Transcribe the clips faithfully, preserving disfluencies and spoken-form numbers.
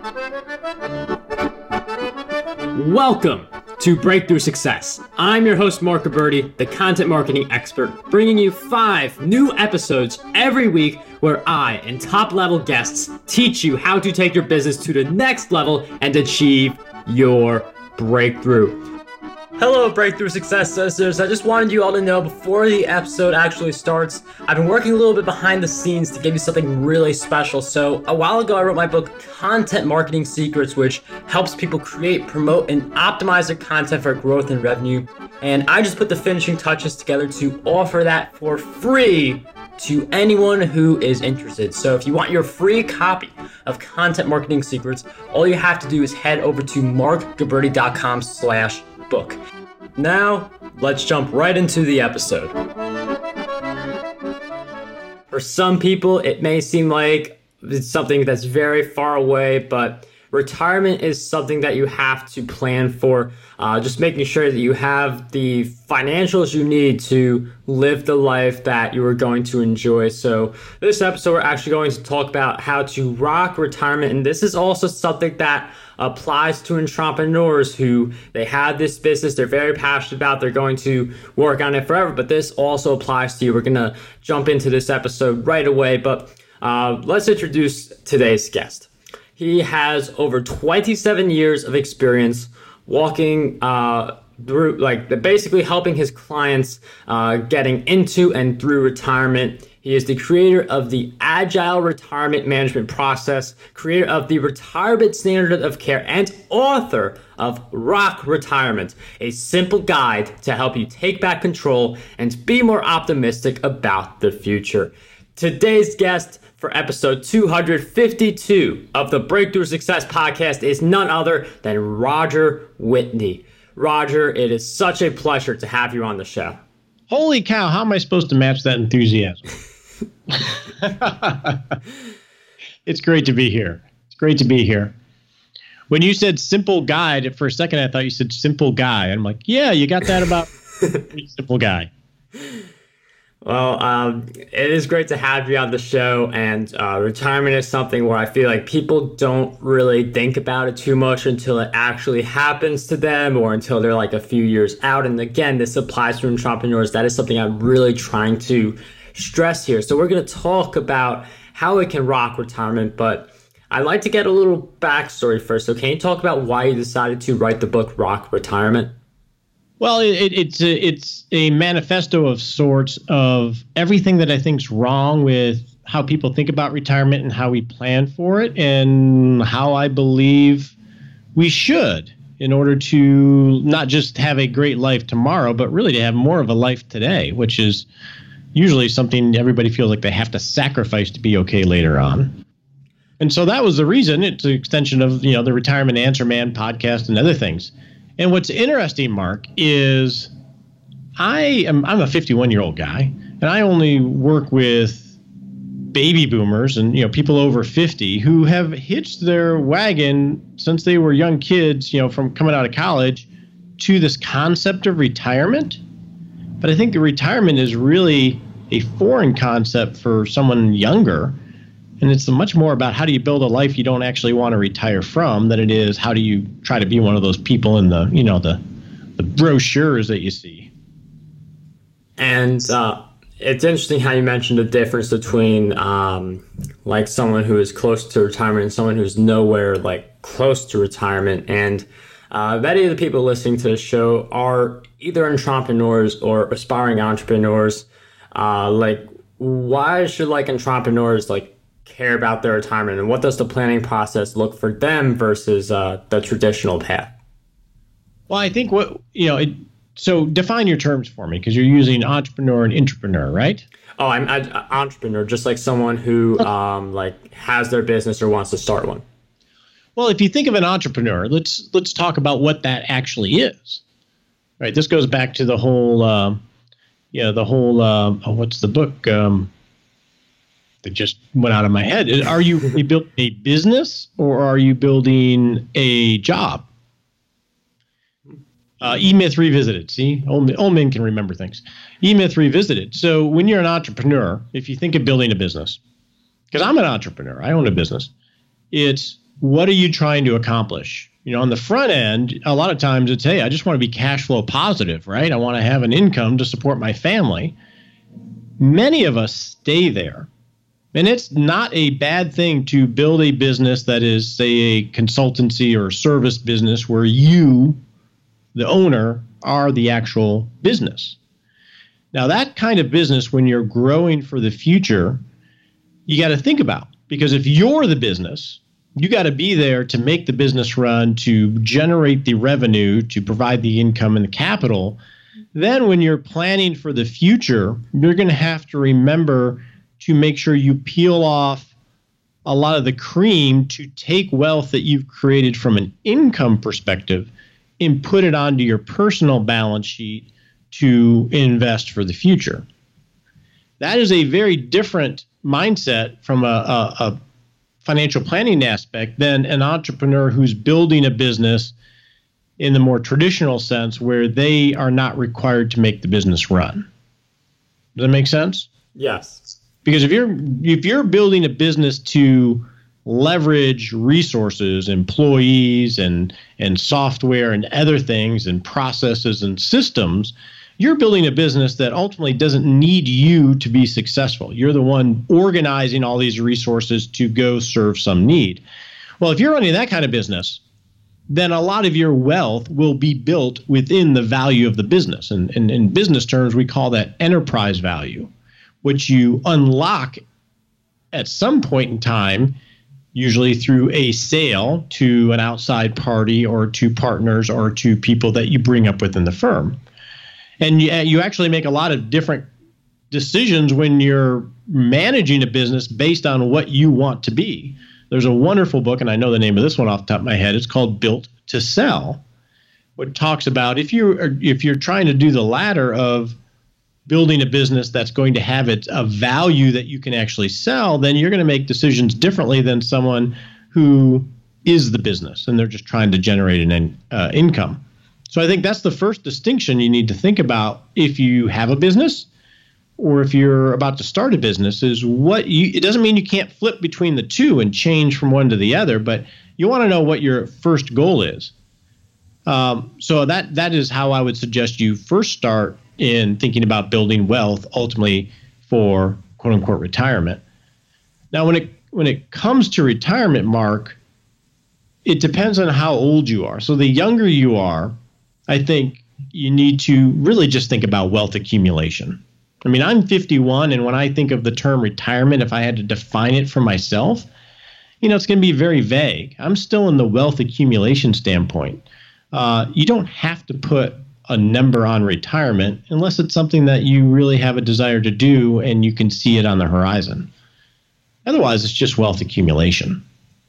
Welcome to Breakthrough Success. I'm your host, Mark Gabberty, the content marketing expert, bringing you five new episodes every week where I and top-level guests teach you how to take your business to the next level and achieve your breakthrough. Hello, Breakthrough Success listeners. I just wanted you all to know before the episode actually starts, I've been working a little bit behind the scenes to give you something really special. So a while ago, I wrote my book, Content Marketing Secrets, which helps people create, promote, and optimize their content for growth and revenue. And I just put the finishing touches together to offer that for free to anyone who is interested. So if you want your free copy of Content Marketing Secrets, all you have to do is head over to markgabberty.com slash book. Now, let's jump right into the episode. For some people, it may seem like it's something that's very far away, but retirement is something that you have to plan for. Uh, just making sure that you have the financials you need to live the life that you are going to enjoy. So this episode, we're actually going to talk about how to rock retirement. And this is also something that applies to entrepreneurs who they have this business they're very passionate about. They're going to work on it forever, but this also applies to you. We're going to jump into this episode right away, but uh, let's introduce today's guest. He has over twenty-seven years of experience walking uh, through, like basically helping his clients uh, getting into and through retirement. He is the creator of the Agile Retirement Management Process, creator of the Retirement Standard of Care, and author of Rock Retirement, a simple guide to help you take back control and be more optimistic about the future. Today's guest for episode two hundred fifty-two of the Breakthrough Success Podcast is none other than Roger Whitney. Roger, it is such a pleasure to have you on the show. Holy cow, how am I supposed to match that enthusiasm? It's great to be here. It's great to be here. When you said simple guide, for a second I thought you said simple guy. I'm like, yeah, you got that about simple guy. Well, um, it is great to have you on the show, and uh, retirement is something where I feel like people don't really think about it too much until it actually happens to them or until they're like a few years out. And again, this applies to entrepreneurs. That is something I'm really trying to stress here. So we're going to talk about how it can rock retirement, but I'd like to get a little backstory first. So can you talk about why you decided to write the book, Rock Retirement? Well, it, it's a, it's a manifesto of sorts of everything that I think's wrong with how people think about retirement and how we plan for it, and how I believe we should in order to not just have a great life tomorrow, but really to have more of a life today, which is usually something everybody feels like they have to sacrifice to be okay later on. And so that was the reason. It's an extension of, you know, the Retirement Answer Man podcast and other things. And what's interesting, Mark, is I am I'm a fifty-one-year-old guy, and I only work with baby boomers and, you know, people over fifty who have hitched their wagon since they were young kids, you know, from coming out of college to this concept of retirement. But I think the retirement is really a foreign concept for someone younger. And it's much more about how do you build a life you don't actually want to retire from than it is how do you try to be one of those people in the, you know, the the brochures that you see. And uh, it's interesting how you mentioned the difference between um, like someone who is close to retirement and someone who's nowhere like close to retirement. And uh, many of the people listening to this show are either entrepreneurs or aspiring entrepreneurs. Uh, like, why should like entrepreneurs like care about their retirement, and what does the planning process look for them versus uh, the traditional path? Well, I think what, you know, it, so define your terms for me, because you're using entrepreneur and intrapreneur, right? Oh, I'm an entrepreneur, just like someone who um, like has their business or wants to start one. Well, if you think of an entrepreneur, let's let's talk about what that actually is. Right. This goes back to the whole, um, yeah, the whole. Um, oh, what's the book? Um, that just went out of my head. Are you building a business or are you building a job? Uh, E-Myth Revisited. See, old, old men can remember things. E-Myth Revisited. So when you're an entrepreneur, if you think of building a business, because I'm an entrepreneur, I own a business, it's what are you trying to accomplish? You know, on the front end, a lot of times it's, hey, I just want to be cash flow positive, right? I want to have an income to support my family. Many of us stay there. And it's not a bad thing to build a business that is, say, a consultancy or service business where you, the owner, are the actual business. Now, that kind of business, when you're growing for the future, you got to think about, because if you're the business, you got to be there to make the business run, to generate the revenue, to provide the income and the capital. Then when you're planning for the future, you're going to have to remember to make sure you peel off a lot of the cream to take wealth that you've created from an income perspective and put it onto your personal balance sheet to invest for the future. That is a very different mindset from a, a, a financial planning aspect than an entrepreneur who's building a business in the more traditional sense where they are not required to make the business run. Does that make sense? Yes. Because if you're if you're building a business to leverage resources, employees, and and software and other things and processes and systems, you're building a business that ultimately doesn't need you to be successful. You're the one organizing all these resources to go serve some need. Well, if you're running that kind of business, then a lot of your wealth will be built within the value of the business. And, and in business terms, we call that enterprise value, which you unlock at some point in time, usually through a sale to an outside party or to partners or to people that you bring up within the firm. And you, you actually make a lot of different decisions when you're managing a business based on what you want to be. There's a wonderful book, and I know the name of this one off the top of my head. It's called Built to Sell, which talks about if you are, if you're trying to do the latter of building a business that's going to have it a value that you can actually sell, then you're going to make decisions differently than someone who is the business and they're just trying to generate an uh, income. So I think that's the first distinction you need to think about if you have a business or if you're about to start a business is what you, it doesn't mean you can't flip between the two and change from one to the other, but you want to know what your first goal is. Um, so that that is how I would suggest you first start in thinking about building wealth ultimately for quote unquote retirement. Now, when it when it comes to retirement, Mark, it depends on how old you are. So the younger you are, I think you need to really just think about wealth accumulation. I mean, I'm fifty-one, and when I think of the term retirement, if I had to define it for myself, you know, it's going to be very vague. I'm still in the wealth accumulation standpoint. Uh, you don't have to put a number on retirement unless it's something that you really have a desire to do and you can see it on the horizon. Otherwise, it's just wealth accumulation.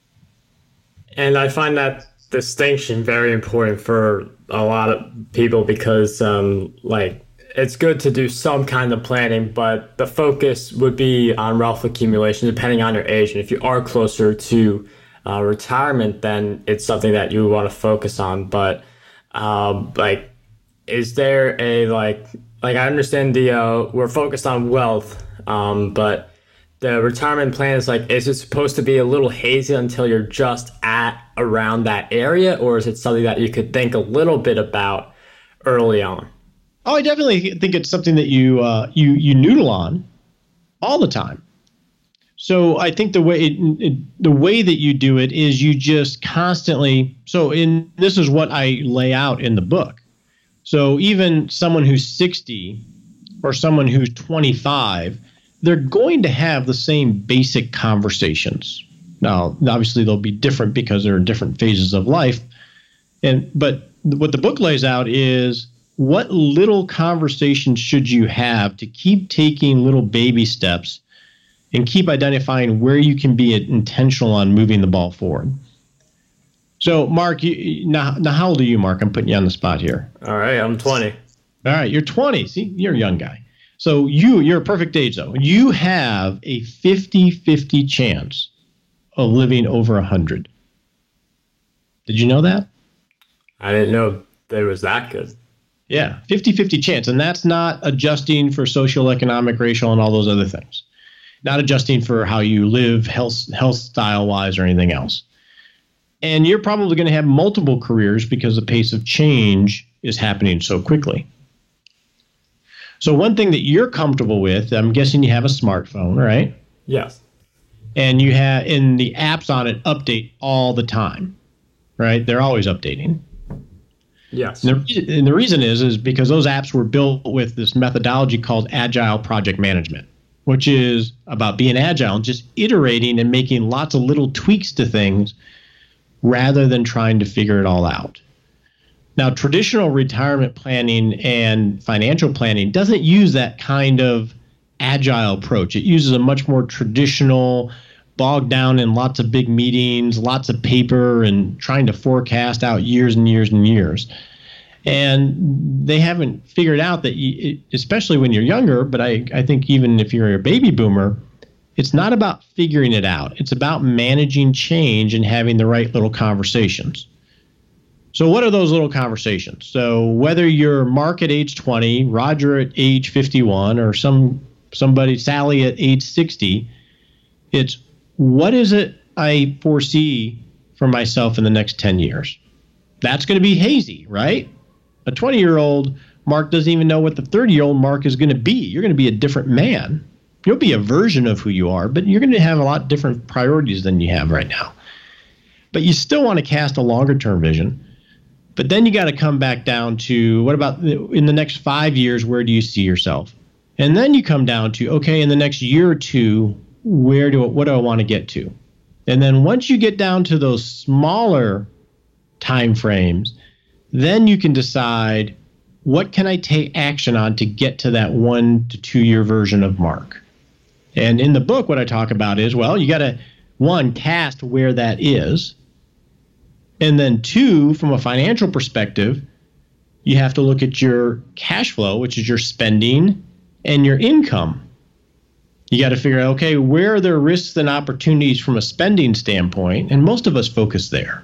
And I find that distinction very important for a lot of people because, um, like, it's good to do some kind of planning, but the focus would be on wealth accumulation depending on your age. And if you are closer to uh, retirement, then it's something that you want to focus on. But um, like, is there a like like I understand the uh, we're focused on wealth, um, but the retirement plan is like, is it supposed to be a little hazy until you're just at around that area, or is it something that you could think a little bit about early on? Oh, I definitely think it's something that you uh, you you noodle on all the time. So I think the way it, it, the way that you do it is you just constantly. So in this is what I lay out in the book. So even someone who's sixty or someone who's twenty-five, they're going to have the same basic conversations. Now, obviously, they'll be different because they're in different phases of life. And but what the book lays out is what little conversations should you have to keep taking little baby steps and keep identifying where you can be intentional on moving the ball forward. So, Mark, you, now, now how old are you, Mark? I'm putting you on the spot here. All right, I'm twenty. All right, you're twenty. See, you're a young guy. So you, you're a perfect age, though. You have a fifty-fifty chance of living over one hundred. Did you know that? I didn't know there was that good. Yeah, fifty-fifty chance. And that's not adjusting for social, economic, racial, and all those other things. Not adjusting for how you live health, health style-wise or anything else. And you're probably going to have multiple careers because the pace of change is happening so quickly. So one thing that you're comfortable with, I'm guessing you have a smartphone, right? Yes. And you have, and the apps on it update all the time, right? They're always updating. Yes. And the, and the reason is, is because those apps were built with this methodology called Agile Project Management, which is about being agile and just iterating and making lots of little tweaks to things rather than trying to figure it all out. Now, traditional retirement planning and financial planning doesn't use that kind of agile approach. It uses a much more traditional, bogged down in lots of big meetings, lots of paper, and trying to forecast out years and years and years. And they haven't figured out that, you, especially when you're younger, but I, I think even if you're a baby boomer, it's not about figuring it out. It's about managing change and having the right little conversations. So what are those little conversations? So whether you're Mark at age twenty, Roger at age fifty-one, or some somebody, Sally at age sixty, it's what is it I foresee for myself in the next ten years? That's going to be hazy, right? A twenty-year-old Mark doesn't even know what the thirty-year-old Mark is going to be. You're going to be a different man. You'll be a version of who you are, but you're going to have a lot different priorities than you have right now. But you still want to cast a longer-term vision. But then you got to come back down to, what about in the next five years, where do you see yourself? And then you come down to, okay, in the next year or two, where do what do I want to get to? And then once you get down to those smaller time frames, then you can decide, what can I take action on to get to that one to two year version of Mark? And in the book, what I talk about is, well, you got to, one, cast where that is. And then two, from a financial perspective, you have to look at your cash flow, which is your spending, and your income. You got to figure out, okay, where are there risks and opportunities from a spending standpoint? And most of us focus there.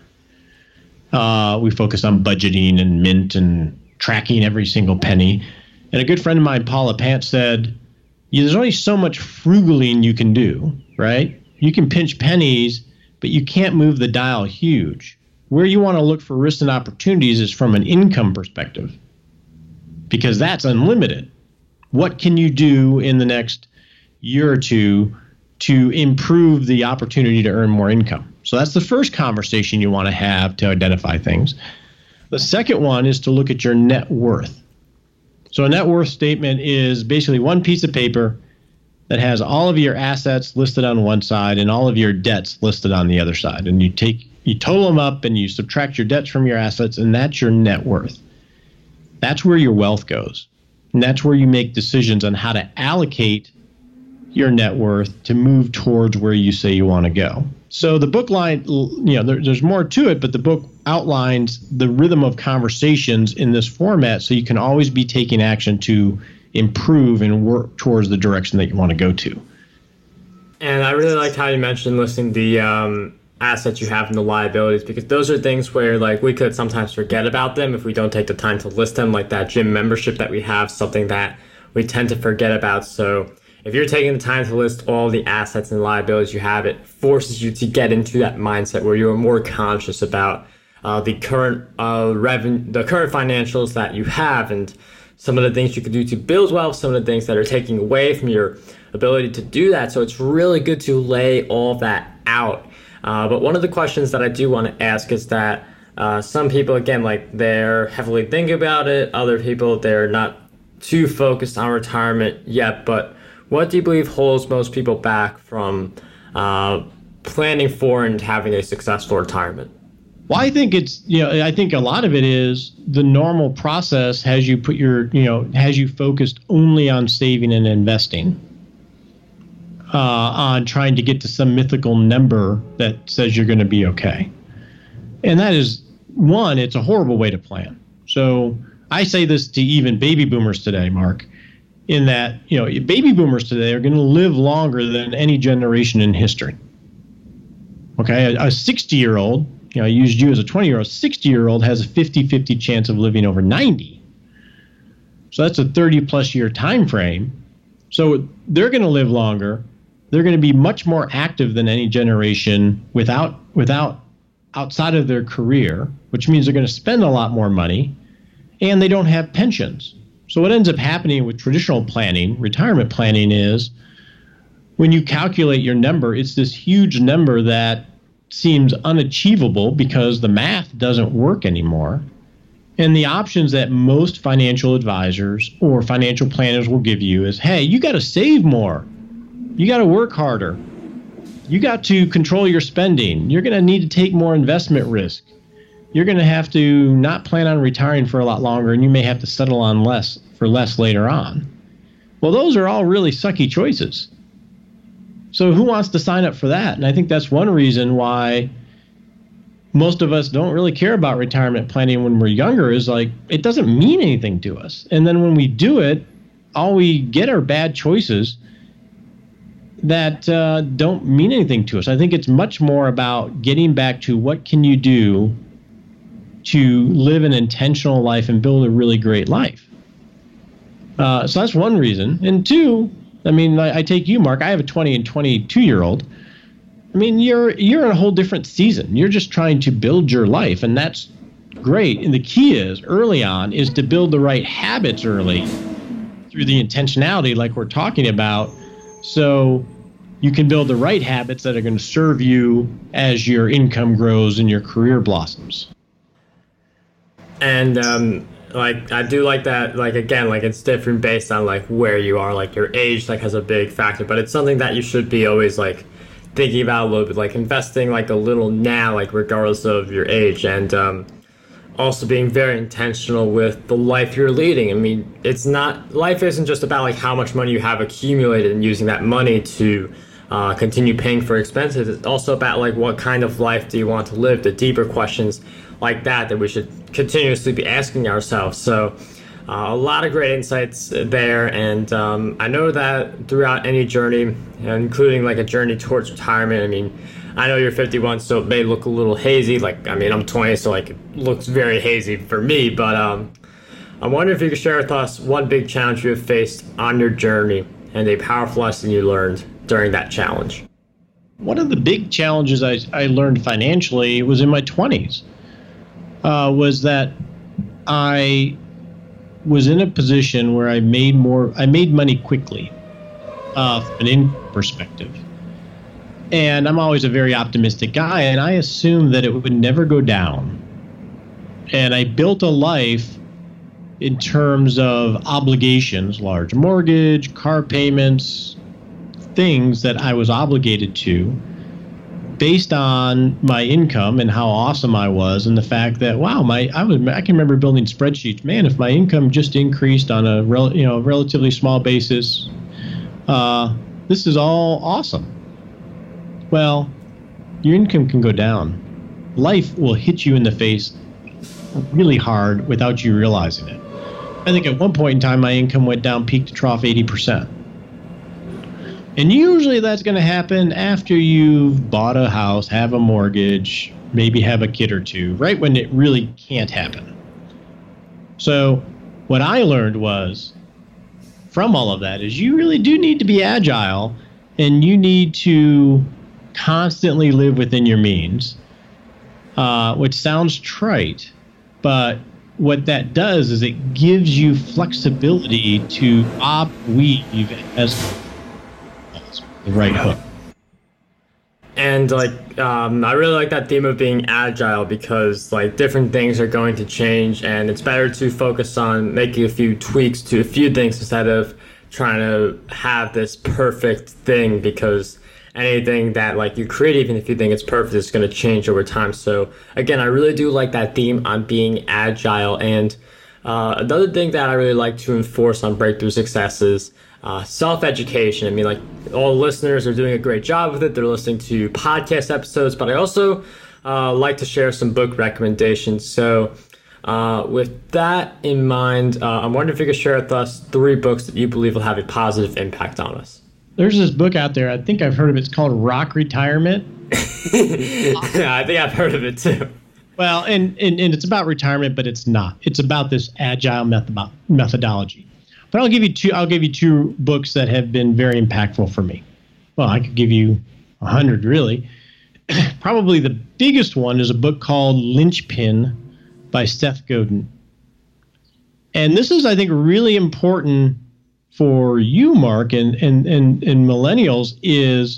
Uh, we focus on budgeting and mint and tracking every single penny. And a good friend of mine, Paula Pant, said, yeah, there's only so much frugaling you can do, right? You can pinch pennies, but you can't move the dial huge. Where you want to look for risks and opportunities is from an income perspective, because that's unlimited. What can you do in the next year or two to improve the opportunity to earn more income? So that's the first conversation you want to have to identify things. The second one is to look at your net worth. So a net worth statement is basically one piece of paper that has all of your assets listed on one side and all of your debts listed on the other side. And you take you total them up and you subtract your debts from your assets, and that's your net worth. That's where your wealth goes. And that's where you make decisions on how to allocate your net worth to move towards where you say you want to go. So the book line, you know, there, there's more to it, but the book outlines the rhythm of conversations in this format so you can always be taking action to improve and work towards the direction that you want to go to. And I really liked how you mentioned listing the um, assets you have and the liabilities, because those are things where, like, we could sometimes forget about them if we don't take the time to list them, like that gym membership that we have, something that we tend to forget about. So if you're taking the time to list all the assets and liabilities you have, it forces you to get into that mindset where you're more conscious about uh, the current uh, revenue, the current financials that you have, and some of the things you can do to build wealth, some of the things that are taking away from your ability to do that. So it's really good to lay all that out. Uh, but one of the questions that I do want to ask is that uh, some people, again, like, they're heavily thinking about it. Other people, they're not too focused on retirement yet. But what do you believe holds most people back from uh, planning for and having a successful retirement? Well, I think it's, you know, I think a lot of it is the normal process has you put your, you know, has you focused only on saving and investing, uh, on trying to get to some mythical number that says you're going to be okay. And that is, one, it's a horrible way to plan. So I say this to even baby boomers today, Mark, in that, you know, baby boomers today are going to live longer than any generation in history. Okay, a sixty-year-old, you know, I used you as a twenty-year-old, sixty-year-old has a fifty-fifty chance of living over ninety. So that's a thirty-plus year time frame. So they're going to live longer. They're going to be much more active than any generation without without outside of their career, which means they're going to spend a lot more money, and they don't have pensions. So what ends up happening with traditional planning, retirement planning, is when you calculate your number, it's this huge number that seems unachievable because the math doesn't work anymore. And the options that most financial advisors or financial planners will give you is, hey, you got to save more. You got to work harder. You got to control your spending. You're going to need to take more investment risk. You're going to have to not plan on retiring for a lot longer, and you may have to settle on less for less later on. Well, those are all really sucky choices. So who wants to sign up for that? And I think that's one reason why most of us don't really care about retirement planning when we're younger, is like, it doesn't mean anything to us. And then when we do it, all we get are bad choices that uh, don't mean anything to us. I think it's much more about getting back to what can you do to live an intentional life and build a really great life. Uh, so that's one reason. And two, I mean, I, I take you, Mark. I have a twenty and twenty-two year old. I mean, you're you're in a whole different season. You're just trying to build your life, and that's great. And the key is early on is to build the right habits early through the intentionality, like we're talking about, so you can build the right habits that are going to serve you as your income grows and your career blossoms. And um, like I do like that. Like again, like it's different based on like where you are. Like your age, like has a big factor, but it's something that you should be always like thinking about a little bit, like investing like a little now, like regardless of your age, and um, also being very intentional with the life you're leading. I mean, it's not life isn't just about like how much money you have accumulated and using that money to uh, continue paying for expenses. It's also about like what kind of life do you want to live? The deeper questions like that that we should continuously be asking ourselves. So uh, a lot of great insights there, and um, I know that throughout any journey, including like a journey towards retirement, I mean, I know you're fifty-one, so it may look a little hazy. Like, I mean, I'm twenty, so like it looks very hazy for me, but um, I wonder if you could share with us one big challenge you have faced on your journey and a powerful lesson you learned during that challenge. One of the big challenges I, I learned financially was in my twenties. Uh, was that I was in a position where I made more, I made money quickly uh, from an income perspective. And I'm always a very optimistic guy, and I assumed that it would never go down. And I built a life in terms of obligations, large mortgage, car payments, things that I was obligated to, based on my income and how awesome I was, and the fact that wow, my I was I can remember building spreadsheets. Man, if my income just increased on a rel, you know relatively small basis, uh, this is all awesome. Well, your income can go down. Life will hit you in the face really hard without you realizing it. I think at one point in time, my income went down peak to trough eighty percent. And usually that's going to happen after you've bought a house, have a mortgage, maybe have a kid or two, right when it really can't happen. So what I learned was from all of that is you really do need to be agile, and you need to constantly live within your means, uh, which sounds trite, but what that does is it gives you flexibility to op weave as the right hook. And like um, I really like that theme of being agile, because like different things are going to change, and it's better to focus on making a few tweaks to a few things instead of trying to have this perfect thing, because anything that like you create, even if you think it's perfect, is going to change over time. So again, I really do like that theme on being agile. And uh, another thing that I really like to enforce on Breakthrough Success is Uh, self-education. I mean, like, all listeners are doing a great job with it. They're listening to podcast episodes, but I also uh, like to share some book recommendations. So uh, with that in mind, uh, I'm wondering if you could share with us three books that you believe will have a positive impact on us. There's this book out there, I think I've heard of it. It's called Rock Retirement. Yeah, I think I've heard of it too. Well, and, and, and it's about retirement, but it's not. It's about this agile method, methodology. But I'll give you two. I'll give you two books that have been very impactful for me. Well, I could give you a hundred, really. probably the biggest one is a book called Linchpin by Seth Godin. And this is, I think, really important for you, Mark, and, and, and, and millennials, is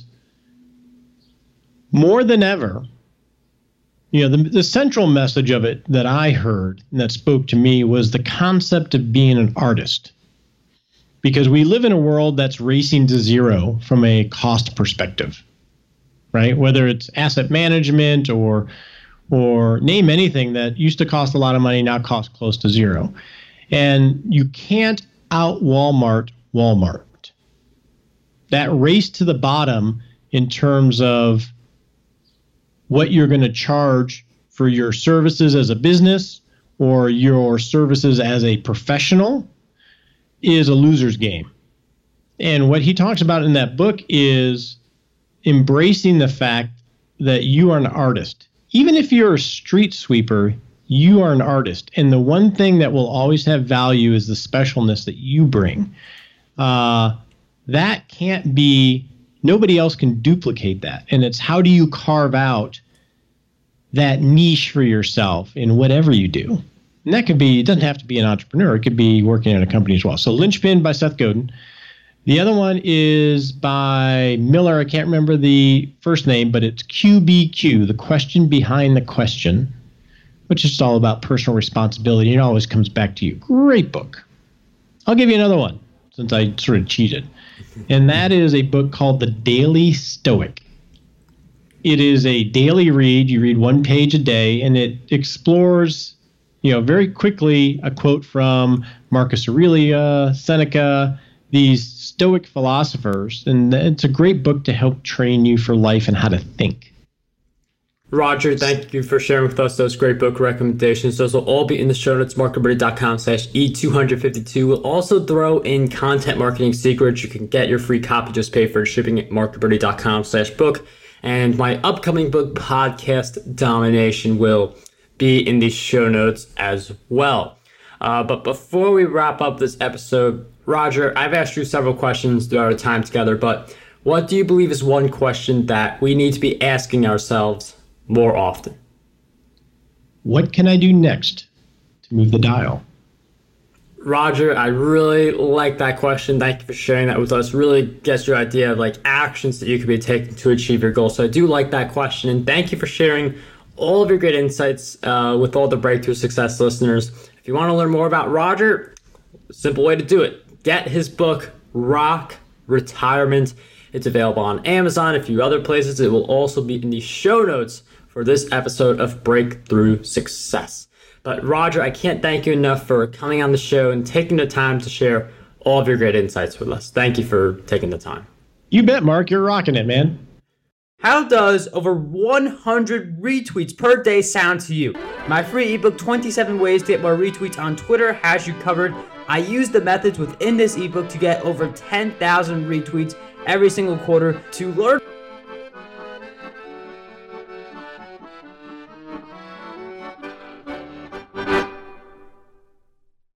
more than ever, you know, the, the central message of it that I heard and that spoke to me was the concept of being an artist. Because we live in a world that's racing to zero from a cost perspective, right? Whether it's asset management or or name anything that used to cost a lot of money, now costs close to zero. And you can't out Walmart Walmart. That race to the bottom in terms of what you're going to charge for your services as a business or your services as a professional is a loser's game. And what he talks about in that book is embracing the fact that you are an artist. Even if you're a street sweeper, you are an artist. And the one thing that will always have value is the specialness that you bring. Uh, that can't be, nobody else can duplicate that. And it's how do you carve out that niche for yourself in whatever you do. And that could be, it doesn't have to be an entrepreneur. It could be working in a company as well. So Linchpin by Seth Godin. The other one is by Miller. I can't remember the first name, but it's Q B Q, The Question Behind the Question, which is all about personal responsibility. It always comes back to you. Great book. I'll give you another one since I sort of cheated. And that is a book called The Daily Stoic. It is a daily read. You read one page a day, and it explores, you know, very quickly a quote from Marcus Aurelius, Seneca, these Stoic philosophers. And it's a great book to help train you for life and how to think. Roger, thank you for sharing with us those great book recommendations. Those will all be in the show notes, markliberty.com slash E two fifty-two. We'll also throw in content marketing secrets. You can get your free copy, just pay for shipping at markliberty.com slash book. And my upcoming book, Podcast Domination, will be in the show notes as well. Uh, but before we wrap up this episode, Roger, I've asked you several questions throughout our time together, but what do you believe is one question that we need to be asking ourselves more often? What can I do next to move the dial? Roger, I really like that question. Thank you for sharing that with us. Really gets your idea of like actions that you could be taking to achieve your goal. So I do like that question. And thank you for sharing all of your great insights uh, with all the Breakthrough Success listeners. If you want to learn more about Roger, simple way to do it. Get his book, Rock Retirement. It's available on Amazon, a few other places. It will also be in the show notes for this episode of Breakthrough Success. But Roger, I can't thank you enough for coming on the show and taking the time to share all of your great insights with us. Thank you for taking the time. You bet, Mark. You're rocking it, man. How does over one hundred retweets per day sound to you? My free ebook, twenty-seven Ways to Get More Retweets on Twitter, has you covered. I use the methods within this ebook to get over ten thousand retweets every single quarter. To learn